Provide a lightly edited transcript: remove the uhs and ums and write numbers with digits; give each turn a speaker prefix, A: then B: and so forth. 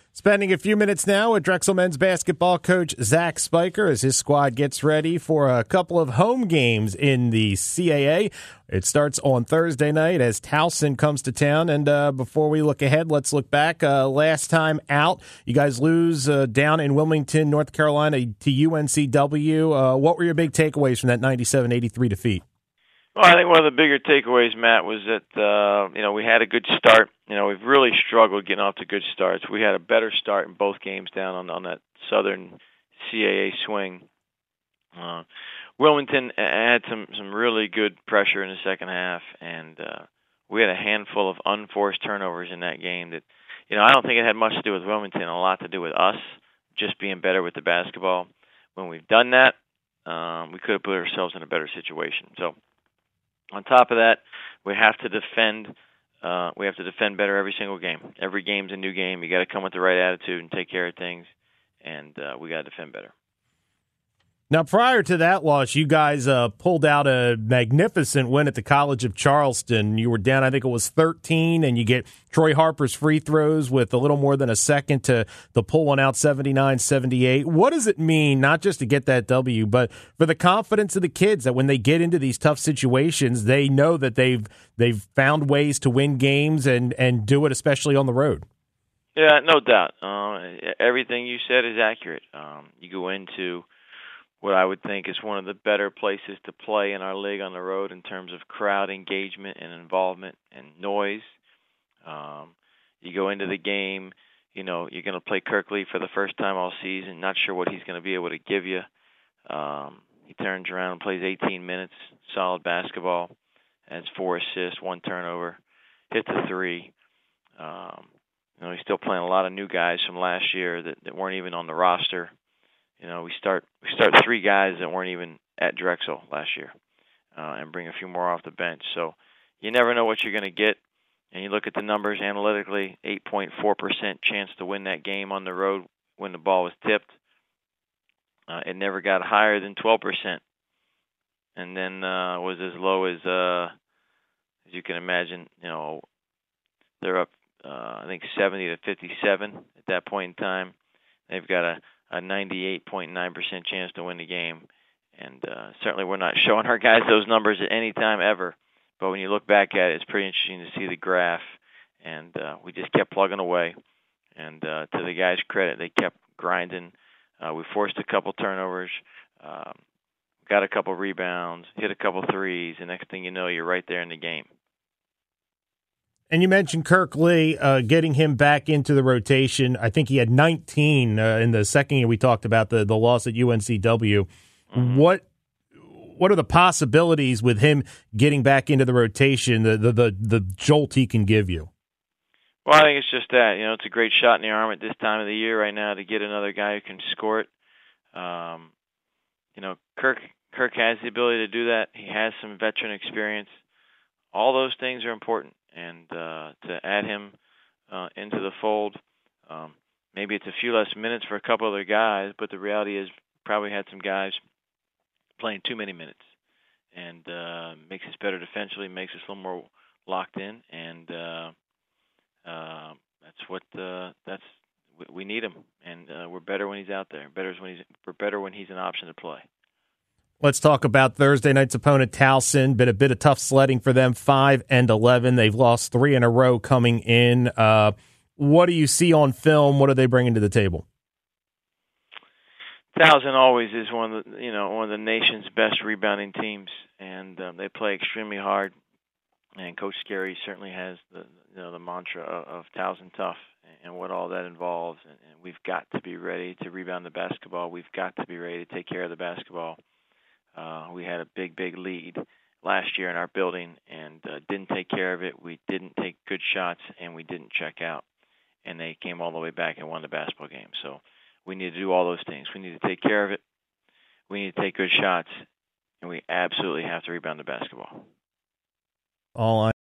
A: Spending a few minutes now with Drexel men's basketball coach Zach Spiker as his squad gets ready for a couple of home games in the CAA. It starts on Thursday night as Towson comes to town. And before we look ahead, let's look back. Last time out, you guys lose down in Wilmington, North Carolina to UNCW. What were your big takeaways from that 97-83 defeat?
B: Well, I think one of the bigger takeaways, Matt, was that we had a good start. We've really struggled getting off to good starts. We had a better start in both games down on that southern CAA swing. Wilmington had some really good pressure in the second half, and we had a handful of unforced turnovers in that game that, I don't think it had much to do with Wilmington, a lot to do with us just being better with the basketball. When we've done that, we could have put ourselves in a better situation. So, on top of that, we have to defend. We have to defend better every single game. Every game's a new game. You got to come with the right attitude and take care of things, and we got to defend better.
A: Now, prior to that loss, you guys pulled out a magnificent win at the College of Charleston. You were down, I think it was 13, and you get Troy Harper's free throws with a little more than a second to pull one out 79-78. What does it mean, not just to get that W, but for the confidence of the kids that when they get into these tough situations, they know that they've found ways to win games and do it, especially on the road?
B: Yeah, no doubt. Everything you said is accurate. You go into what I would think is one of the better places to play in our league on the road in terms of crowd engagement and involvement and noise. You go into the game, you're going to play Kirkley for the first time all season, not sure what he's going to be able to give you. He turns around and plays 18 minutes, solid basketball, has 4 assists, 1 turnover, hits a 3. He's still playing a lot of new guys from last year that weren't even on the roster. We start 3 guys that weren't even at Drexel last year, and bring a few more off the bench. So you never know what you're going to get. And you look at the numbers analytically, 8.4% chance to win that game on the road when the ball was tipped. It never got higher than 12%, and then was as low as you can imagine. They're up, I think 70-57 at that point in time. They've got a 98.9% chance to win the game. And certainly we're not showing our guys those numbers at any time ever. But when you look back at it, it's pretty interesting to see the graph. And we just kept plugging away. And to the guys' credit, they kept grinding. We forced a couple turnovers, got a couple rebounds, hit a couple threes. And next thing you know, you're right there in the game.
A: And you mentioned Kirkley, getting him back into the rotation. I think he had 19 in the second year we talked about the loss at UNCW. Mm-hmm. What are the possibilities with him getting back into the rotation, the jolt he can give you?
B: Well, I think it's just that. It's a great shot in the arm at this time of the year right now to get another guy who can score it. Kirk has the ability to do that. He has some veteran experience. All those things are important. And to add him into the fold, maybe it's a few less minutes for a couple other guys, but the reality is probably had some guys playing too many minutes, and makes us better defensively, makes us a little more locked in, and we need him, and we're better when he's out there. We're better when he's an option to play.
A: Let's talk about Thursday night's opponent, Towson. Been a bit of tough sledding for them, 5-11. They've lost 3 in a row coming in. What do you see on film? What are they bringing to the table?
B: Towson always is one of the nation's best rebounding teams, and they play extremely hard. And Coach Scarry certainly has the mantra of Towson tough and what all that involves. And we've got to be ready to rebound the basketball. We've got to be ready to take care of the basketball. We had a big lead last year in our building and didn't take care of it. We didn't take good shots, and we didn't check out. And they came all the way back and won the basketball game. So we need to do all those things. We need to take care of it. We need to take good shots, and we absolutely have to rebound the basketball.
A: All I